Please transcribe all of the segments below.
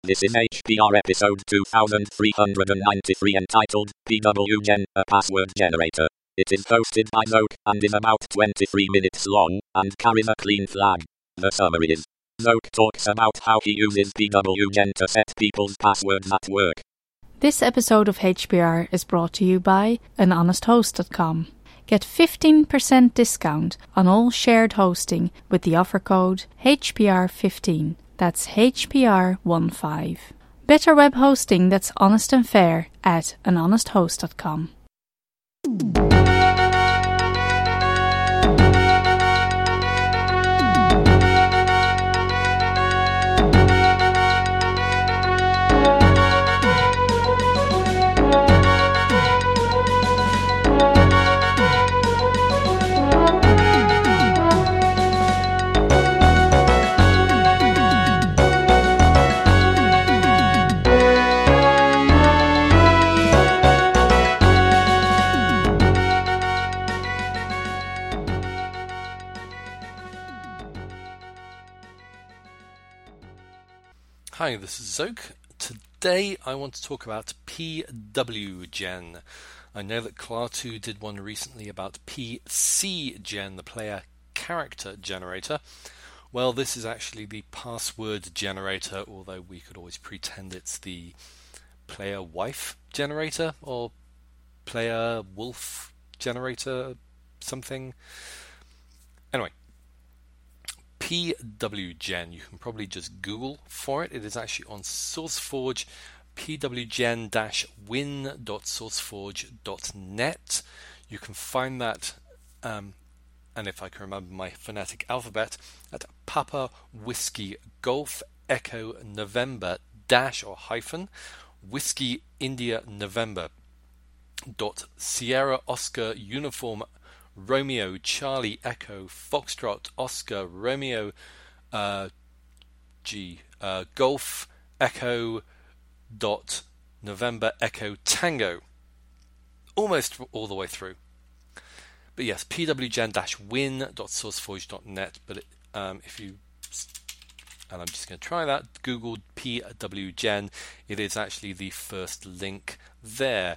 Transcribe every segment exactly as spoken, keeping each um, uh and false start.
This is H P R episode two thousand three hundred ninety-three entitled P W Gen, a password generator. It is hosted by Zoke and is about twenty-three minutes long and carries a clean flag. The summary is: Zoke talks about how he uses P W Gen to set people's passwords at work. This episode of H P R is brought to you by an honest host dot com. Get fifteen percent discount on all shared hosting with the offer code H P R fifteen. That's H P R fifteen. Better web hosting that's honest and fair at an honest host dot com. Hi, this is Zoke. Today I want to talk about P W Gen. I know that Klaatu did one recently about P C Gen, the player character generator. Well, this is actually the password generator, although we could always pretend it's the player wife generator or player wolf generator something. Anyway, P W Gen, you can probably just Google for it. It is actually on SourceForge, p w gen dash win dot sourceforge dot net. You can find that, um, and if I can remember my phonetic alphabet, at Papa Whiskey Golf Echo November dash or hyphen Whiskey India November dot Sierra Oscar Uniform Romeo Charlie Echo Foxtrot Oscar Romeo uh, G uh, Golf Echo dot November Echo Tango. Almost all the way through. But yes, p w gen dash win dot sourceforge dot net. But it, um, if you, and I'm just going to try that, Google P W Gen, it is actually the first link there.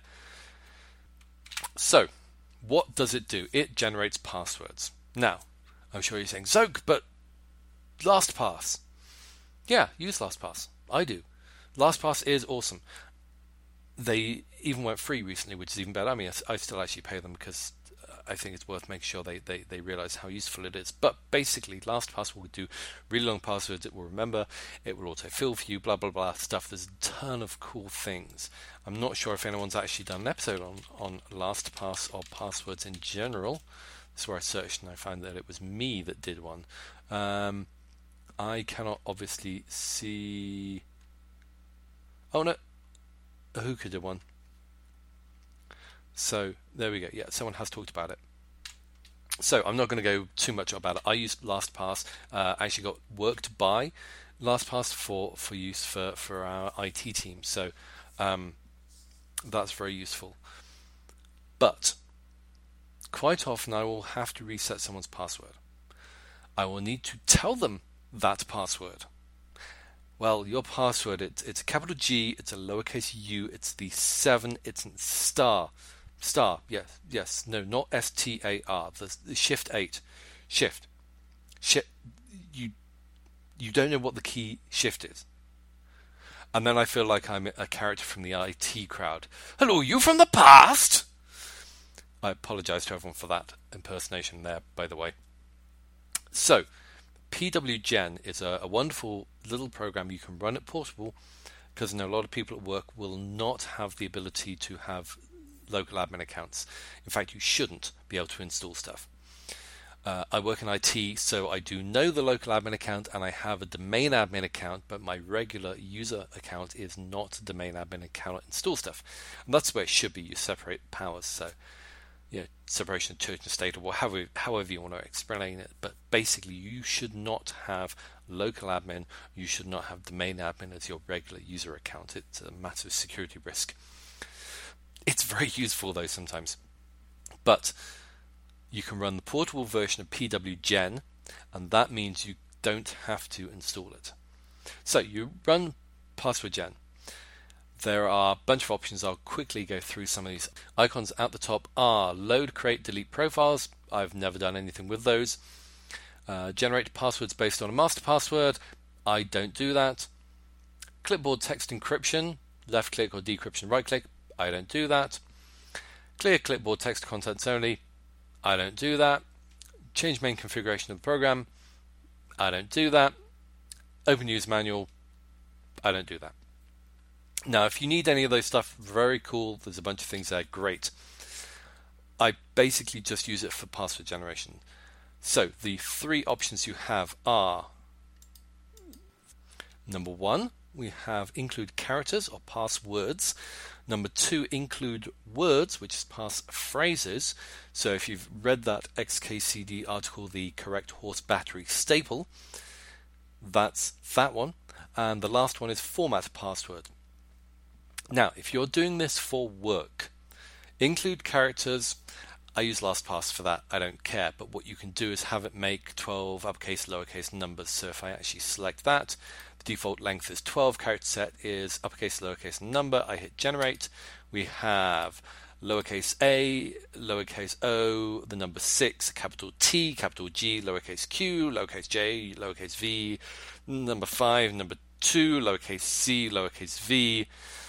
So, what does it do? It generates passwords. Now, I'm sure you're saying, Zoke, but LastPass. Yeah, use LastPass. I do. LastPass is awesome. They even went free recently, which is even better. I mean, I still actually pay them because I think it's worth making sure they, they, they realize how useful it is. But basically, LastPass will do really long passwords. It will remember. It will autofill for you, blah, blah, blah stuff. There's a ton of cool things. I'm not sure if anyone's actually done an episode on, on LastPass or passwords in general. That's where I searched and I found that it was me that did one. Um, I cannot obviously see... Oh, no. Ahuka did one. So, there we go. Yeah, someone has talked about it. So, I'm not going to go too much about it. I used LastPass. Uh, I actually got worked by LastPass for, for use for, for our I T team. So, um, that's very useful. But, quite often I will have to reset someone's password. I will need to tell them that password. Well, your password, it's, it's a capital G, it's a lowercase u, it's the seven, it's a star. Star, yes, yes, no, not S T A R, the, the shift eight. Shift. Shift. You, you don't know what the key shift is. And then I feel like I'm a character from the I T crowd. Hello, you from the past? I apologize to everyone for that impersonation there, by the way. So, P W Gen is a, a wonderful little program you can run at Portable, because I know a lot of people at work will not have the ability to have local admin accounts. In fact, you shouldn't be able to install stuff. Uh, I work in I T, so I do know the local admin account and I have a domain admin account, but my regular user account is not a domain admin account to install stuff. And that's where it should be. You separate powers. So, you know, separation of church and state, or however, however you want to explain it. But basically, you should not have local admin. You should not have domain admin as your regular user account. It's a massive security risk. It's very useful though sometimes. But you can run the portable version of P W Gen, and that means you don't have to install it. So you run password gen. There are a bunch of options. I'll quickly go through some of these. Icons at the top are load, create, delete profiles. I've never done anything with those. Uh, generate passwords based on a master password. I don't do that. Clipboard text encryption. Left click or decryption right click. I don't do that. Clear clipboard text contents only. I don't do that. Change main configuration of the program. I don't do that. Open use manual. I don't do that. Now, if you need any of those stuff, very cool. There's a bunch of things there. Great. I basically just use it for password generation. So the three options you have are: number one, we have include characters or passwords. Number two, include words, which is pass phrases. So if you've read that X K C D article, the correct horse battery staple, that's that one. And the last one is format password. Now, if you're doing this for work, include characters. I use LastPass for that. I don't care. But what you can do is have it make twelve uppercase, lowercase numbers. So if I actually select that, the default length is twelve. Character set is uppercase, lowercase number. I hit generate. We have lowercase a, lowercase o, the number six, capital T, capital G, lowercase q, lowercase j, lowercase v, number five, number two, lowercase c, lowercase v.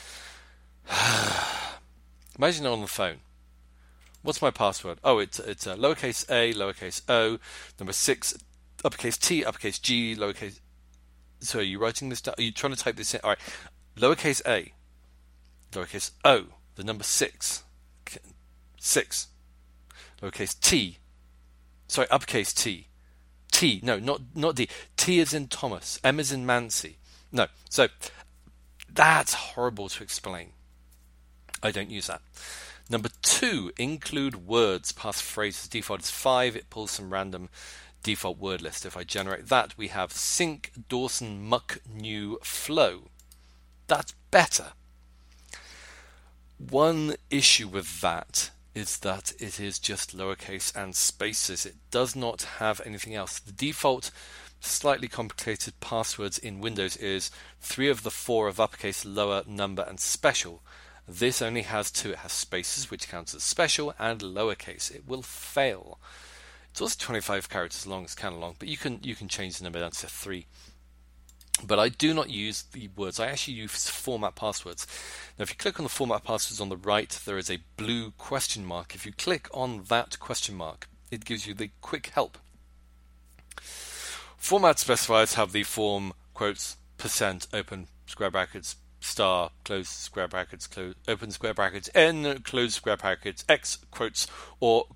Imagine on the phone. What's my password? Oh, it's it's a lowercase a, lowercase o, number six, uppercase T, uppercase G, lowercase. So are you writing this down? Are you trying to type this in? All right. Lowercase a, lowercase o, the number six, six, lowercase T. Sorry, uppercase T, T. No, not not D. T is in Thomas. M is in Mancy. No. So that's horrible to explain. I don't use that. Number two, include words, pass phrases. Default is five. It pulls some random default word list. If I generate that, we have sync, Dawson, muck, new, flow. That's better. One issue with that is that it is just lowercase and spaces. It does not have anything else. The default slightly complicated passwords in Windows is three of the four of uppercase, lower, number, and special. This only has two. It has spaces, which counts as special, and lowercase. It will fail. It's also twenty-five characters long. It's kind of long, but you can you can change the number down to three. But I do not use the words. I actually use format passwords. Now, if you click on the format passwords on the right, there is a blue question mark. If you click on that question mark, it gives you the quick help. Format specifiers have the form quotes percent open square brackets star close square brackets close open square brackets n close square brackets x quotes or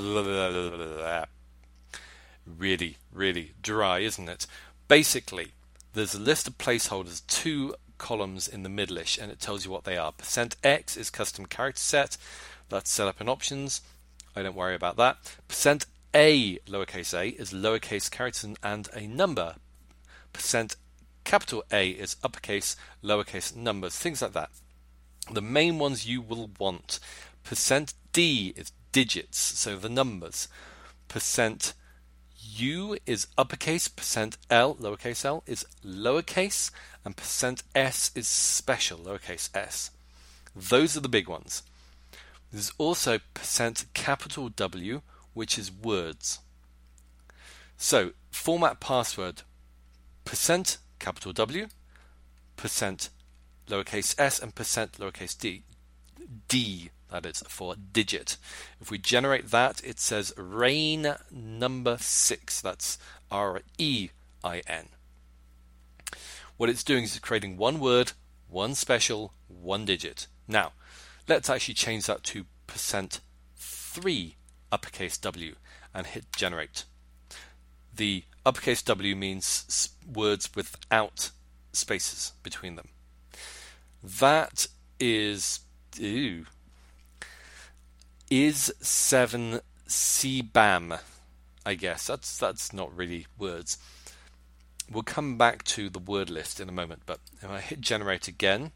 really really dry, isn't it? Basically, there's a list of placeholders, two columns in the middle-ish, and it tells you what they are. Percent %x is custom character set. That's set up in options. I don't worry about that. Percent %a, lowercase a, is lowercase characters and a number. Percent capital A is uppercase, lowercase numbers, things like that. The main ones you will want. Percent %d is digits, so the numbers. Percent U is uppercase, percent L, lowercase l, is lowercase, and percent S is special, lowercase s. Those are the big ones. There's also percent capital W, which is words. So, format password, percent capital W, percent lowercase s, and percent lowercase d. D, that is, for digit. If we generate that, it says rain number six. That's R E I N. What it's doing is it's creating one word, one special, one digit. Now, let's actually change that to percent three uppercase W and hit generate. The uppercase W means words without spaces between them. That is ew, is seven C B A M, I guess. That's that's not really words. We'll come back to the word list in a moment, but if I hit generate again,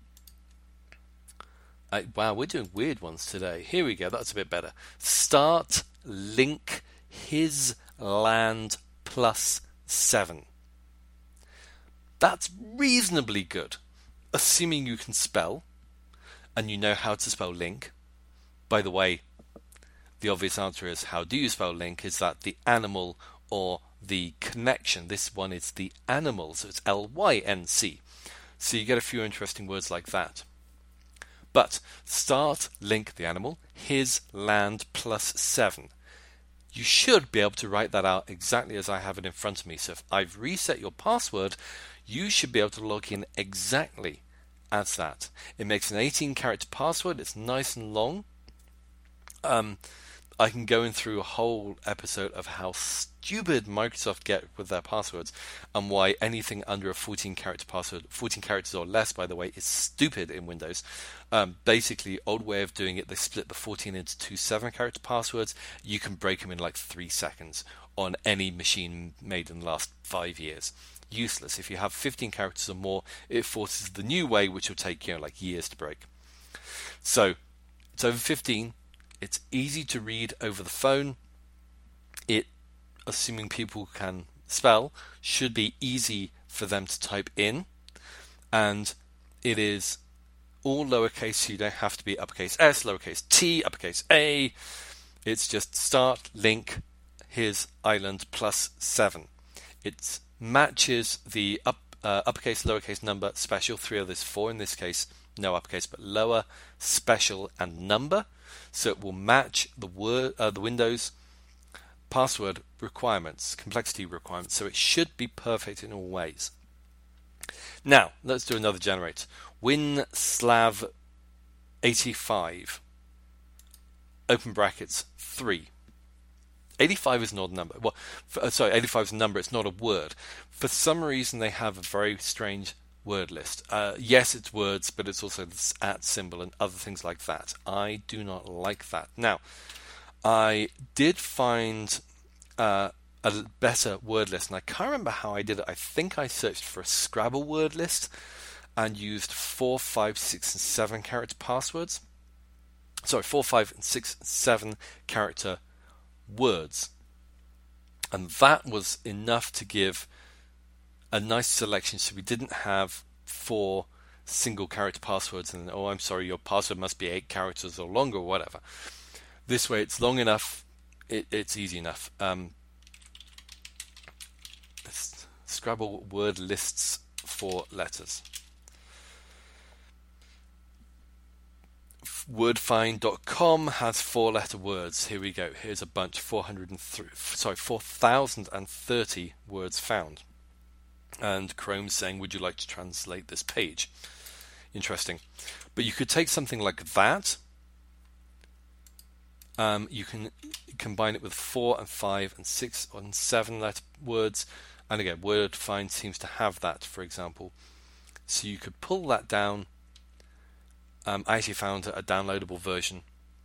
I, wow, we're doing weird ones today. Here we go, that's a bit better. Start link his land plus seven. That's reasonably good. assuming you can spell and you know how to spell link. By the way, the obvious answer is, how do you spell link? Is that the animal or the connection? This one is the animal, so it's L Y N C. So you get a few interesting words like that. But start, link, the animal, his, land, plus seven. You should be able to write that out exactly as I have it in front of me. So if I've reset your password, you should be able to log in exactly as that. It makes an eighteen character password. It's nice and long. Um, I can go in through a whole episode of how stupid Microsoft get with their passwords and why anything under a fourteen character password, fourteen characters or less, by the way, is stupid in Windows. Um, basically, old way of doing it, they split the fourteen into two seven character passwords. You can break them in like three seconds on any machine made in the last five years. Useless. If you have fifteen characters or more, it forces the new way, which will take, you know, like years to break. So it's over fifteen. It's easy to read over the phone. It, assuming people can spell, should be easy for them to type in. And it is all lowercase, so you don't have to be uppercase S, lowercase t, uppercase A. It's just start, link, his, island, plus seven. It matches the up, uh, uppercase, lowercase, number, special, three others, four in this case, no uppercase, but lower, special, and number. So it will match the word, uh, the Windows password requirements, complexity requirements. So it should be perfect in all ways. Now let's do another generator. WinSlav eighty-five. Open brackets three. eighty-five is not a number. Well, for, uh, sorry, eighty-five is a number. It's not a word. For some reason, they have a very strange word list. Uh, yes, it's words, but it's also this at symbol and other things like that. I do not like that. Now, I did find uh, a better word list, and I can't remember how I did it. I think I searched for a Scrabble word list and used four, five, six, and seven character passwords. Sorry, four, five, and six, and seven character words, and that was enough to give a nice selection, so we didn't have four single character passwords and, oh, I'm sorry, your password must be eight characters or longer or whatever. This way it's long enough, it, it's easy enough. Um, Scrabble word lists for letters. wordfind dot com has four letter words. Here we go. Here's a bunch, four hundred three, sorry, four thousand thirty words found. And Chrome's saying, would you like to translate this page? Interesting. But you could take something like that. Um, you can combine it with four and five and six and seven letter words. And again, Wordfind seems to have that, for example. So you could pull that down. Um, I actually found a downloadable version.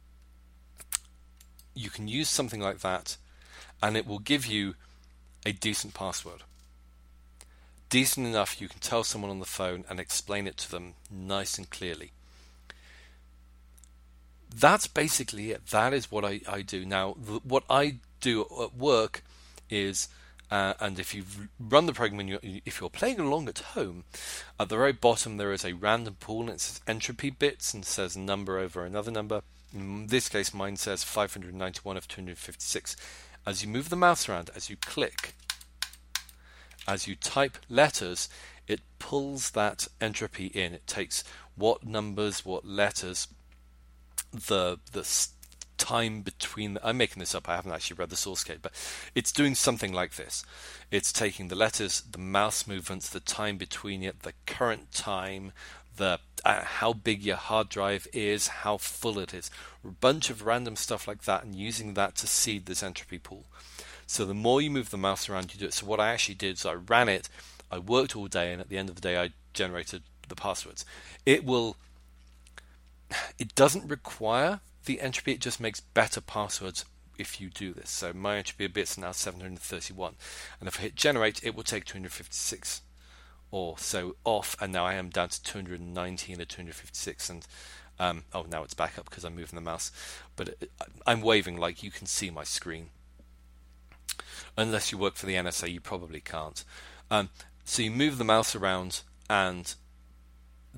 You can use something like that, and it will give you a decent password. Decent enough you can tell someone on the phone and explain it to them nice and clearly. That's basically it. That is what I, I do. Now, th- what I do at work is, uh, and if you run the program, and you're, if you're playing along at home, at the very bottom there is a random pool, and it says entropy bits and says number over another number. In this case, mine says five hundred ninety-one of two hundred fifty-six. As you move the mouse around, as you click, as you type letters, it pulls that entropy in. It takes what numbers, what letters, the the time between the, I'm making this up, I haven't actually read the source code, but it's doing something like this. It's taking the letters, the mouse movements, the time between it, the current time, the uh, how big your hard drive is, how full it is, a bunch of random stuff like that, and using that to seed this entropy pool. So the more you move the mouse around, you do it. So what I actually did is I ran it, I worked all day, and at the end of the day I generated the passwords. It will It doesn't require the entropy, it just makes better passwords if you do this. So my entropy of bits is now seven hundred thirty-one, and if I hit generate, it will take two hundred fifty-six or so off, and now I am down to two hundred nineteen or two hundred fifty-six, and um, oh, now it's back up because I'm moving the mouse, but it, I'm waving like you can see my screen. Unless you work for the N S A, you probably can't. Um, so you move the mouse around, and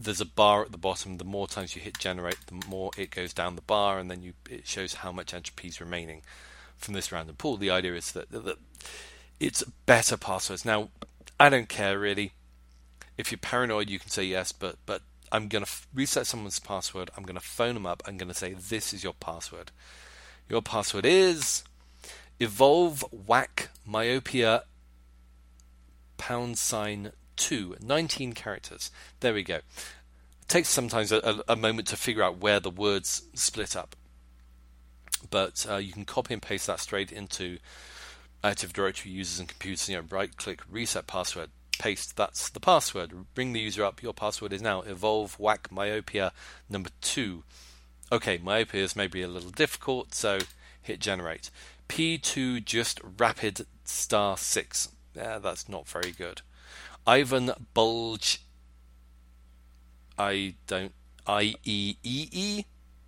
there's a bar at the bottom. The more times you hit generate, the more it goes down the bar, and then you it shows how much entropy is remaining from this random pool. The idea is that, that it's better passwords. Now, I don't care really. If you're paranoid, you can say yes, but but I'm going to f- reset someone's password. I'm going to phone them up. I'm going to say, this is your password. Your password is evolve whack myopia pound sign two, nineteen characters. There we go. It takes sometimes a, a, a moment to figure out where the words split up. But uh, you can copy and paste that straight into Active Directory users and computers. You know, right click, reset password, paste. That's the password. Bring the user up. Your password is now evolve whack myopia number two. Okay, myopia is maybe a little difficult, so hit generate. P two just rapid star six. Yeah, that's not very good. Ivan Bulge. I don't. I E E E.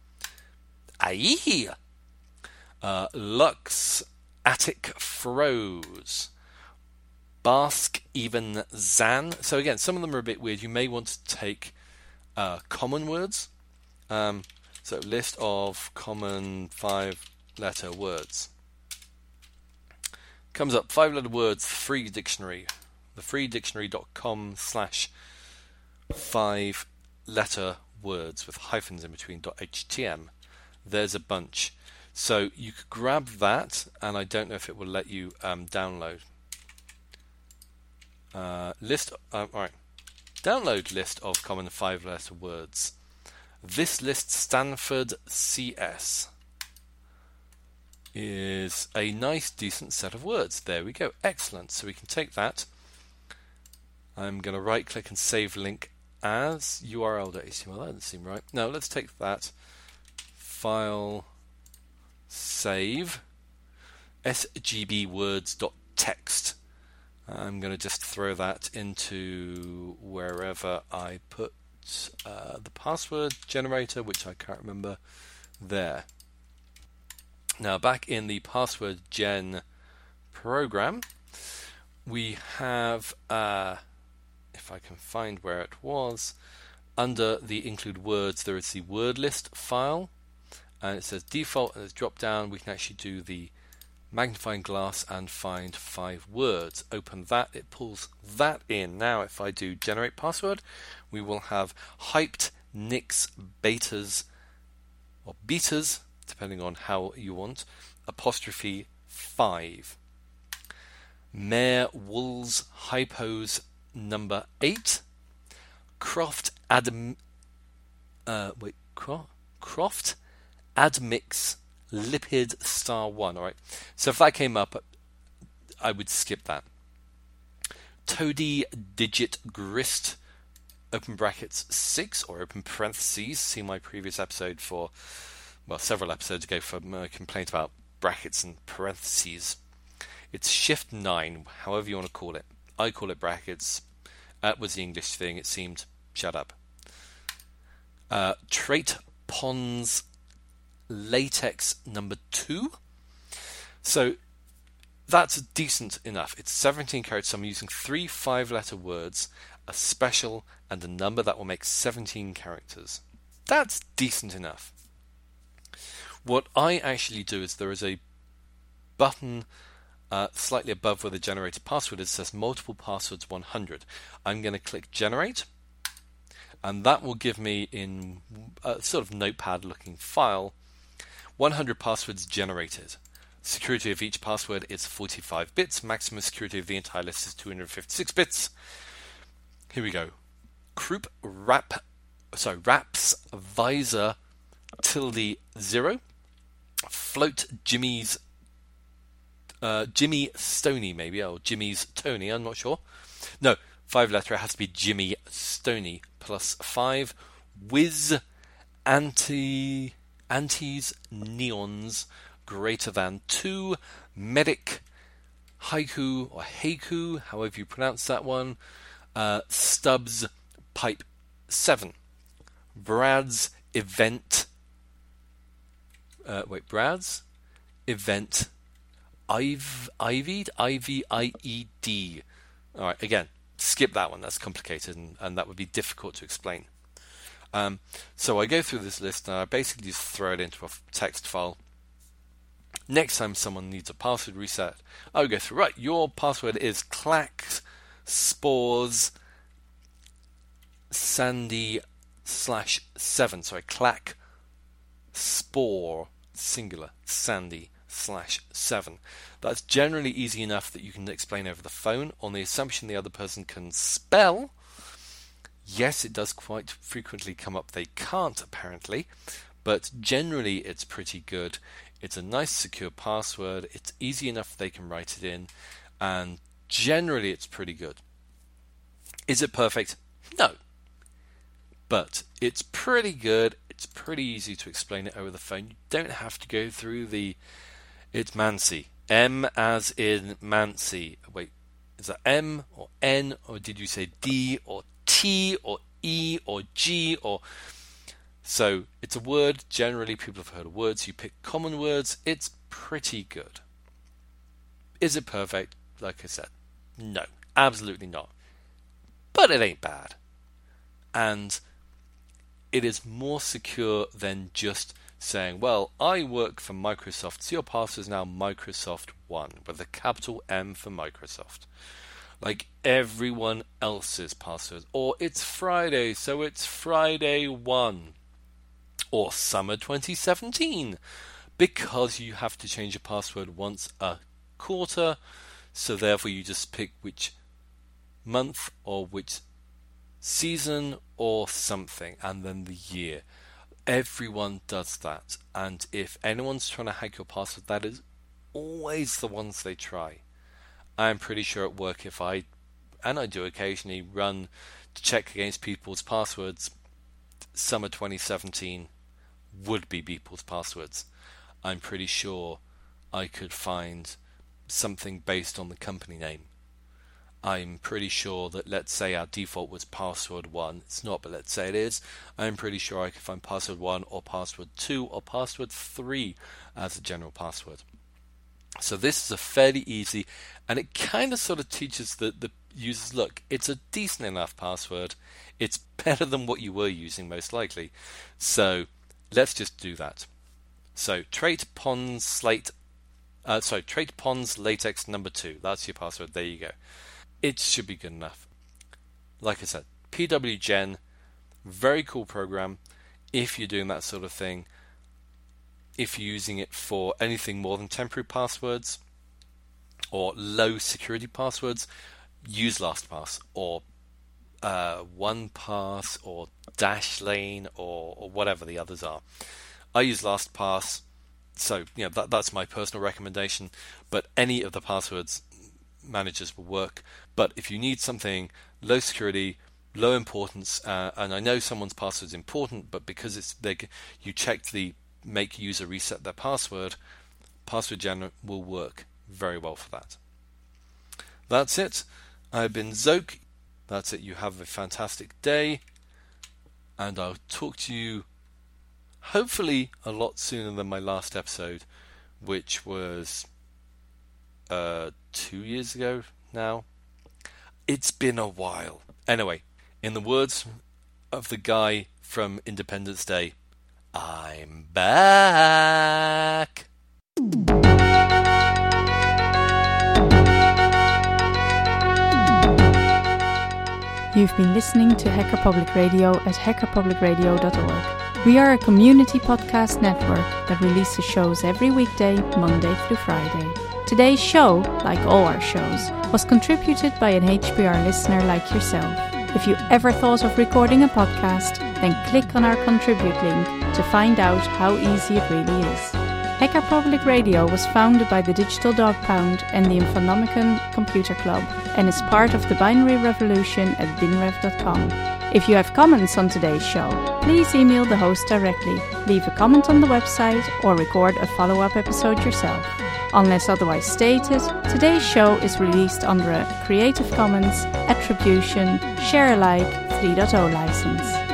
I uh, Lux Attic Froze. Bask Even Zan. So again, some of them are a bit weird. You may want to take uh, common words. Um, so list of common five-letter words. Comes up five-letter words free dictionary. The freedictionary.com slash five-letter words with hyphens in between .htm. There's a bunch. So you could grab that, and I don't know if it will let you um, download. Uh, list. Uh, all right. Download list of common five-letter words. This list Stanford C S is a nice, decent set of words. There we go. Excellent. So we can take that. I'm going to right-click and save link as U R L.html. That doesn't seem right. No, let's take that. File, save, sgbwords.txt. I'm going to just throw that into wherever I put uh, the password generator, which I can't remember, there. Now, back in the password gen program, we have, uh, if I can find where it was, under the include words, there is the word list file, and it says default, and it's drop down. We can actually do the magnifying glass and find five words. Open that, it pulls that in. Now, if I do generate password, we will have hyped, nicks, betas, or betas, depending on how you want, apostrophe five. Mare Wools Hypos number eight. Croft Adam uh wait Cro- Croft Admix Lipid star one. Alright. So if that came up, I would skip that. Toady Digit Grist open brackets six or open parentheses. See my previous episode for well, several episodes ago for my complaint about brackets and parentheses. It's shift nine, however you want to call it. I call it brackets. That was the English thing, it seemed. Shut up. Uh, Trait Pons Latex number two. So that's decent enough. It's seventeen characters, so I'm using three five-letter words, a special, and a number that will make seventeen characters. That's decent enough. What I actually do is there is a button uh, slightly above where the generated password is. It says multiple passwords one hundred. I'm going to click generate, and that will give me in a sort of notepad looking file one hundred passwords generated. Security of each password is forty-five bits. Maximum security of the entire list is two hundred fifty-six bits. Here we go. Croup wrap, sorry, wraps visor tilde zero. Float Jimmy's uh, Jimmy Stoney maybe, or Jimmy's Tony, I'm not sure. No, five letter, it has to be Jimmy Stoney plus five. Whiz anti antis neons greater than two. Medic haiku or haiku, however you pronounce that one. Uh, Stubbs pipe seven. Brad's event. Uh, wait, Brad's event. Iv, Ivied, I V I E D. All right, again, skip that one. That's complicated, and, and that would be difficult to explain. Um, so I go through this list and I basically just throw it into a text file. Next time someone needs a password reset, I would go through, right, your password is clack spores sandy slash seven. Sorry, clack spore singular sandy slash seven. That's generally easy enough that you can explain over the phone on the assumption the other person can spell. Yes, it does quite frequently come up they can't, apparently, but generally it's pretty good. It's a nice secure password, it's easy enough they can write it in, and generally it's pretty good. Is it perfect? No. But it's pretty good, it's pretty easy to explain it over the phone. You don't have to go through the... It's Mansi. M as in Mansi. Wait, is that M or N, or did you say D or T or E or G or... So it's a word. Generally people have heard of words. You pick common words. It's pretty good. Is it perfect? Like I said, no, absolutely not. But it ain't bad. And it is more secure than just saying, well, I work for Microsoft, so your password is now Microsoft one with a capital M for Microsoft. Like everyone else's password. Or it's Friday, so it's Friday one. Or summer twenty seventeen, because you have to change your password once a quarter, so therefore you just pick which month or which season or something, and then the year. Everyone does that, and if anyone's trying to hack your password, that is always the ones they try. I'm pretty sure at work, if I, and I do occasionally, run to check against people's passwords, summer twenty seventeen would be people's passwords. I'm pretty sure I could find something based on the company name. I'm pretty sure that, let's say our default was password one. It's not, but let's say it is. I'm pretty sure I could find password one or password two or password three as a general password. So this is a fairly easy, and it kind of sort of teaches the, the users, look, it's a decent enough password. It's better than what you were using, most likely. So let's just do that. So trait pons slate, uh, sorry, trait pons latex number two. That's your password. There you go. It should be good enough. Like I said, P W Gen, very cool program. If you're doing that sort of thing, if you're using it for anything more than temporary passwords or low security passwords, use LastPass or uh, OnePass or Dashlane or, or whatever the others are. I use LastPass, so you know that that's my personal recommendation. But any of the passwords managers will work. But if you need something low security, low importance, uh, and I know someone's password is important, but because it's they, you checked the make user reset their password, Password Gen will work very well for that. That's it. I've been Zoke. That's it. You have a fantastic day, and I'll talk to you hopefully a lot sooner than my last episode, which was uh, two years ago now. It's been a while. Anyway, in the words of the guy from Independence Day, I'm back. You've been listening to Hacker Public Radio at hacker public radio dot org. We are a community podcast network that releases shows every weekday, Monday through Friday. Today's show, like all our shows, was contributed by an H P R listener like yourself. If you ever thought of recording a podcast, then click on our contribute link to find out how easy it really is. Hacker Public Radio was founded by the Digital Dog Pound and the Infonomicon Computer Club and is part of the binary revolution at binrev dot com. If you have comments on today's show, please email the host directly, leave a comment on the website, or record a follow-up episode yourself. Unless otherwise stated, today's show is released under a Creative Commons Attribution Share Alike three point oh license.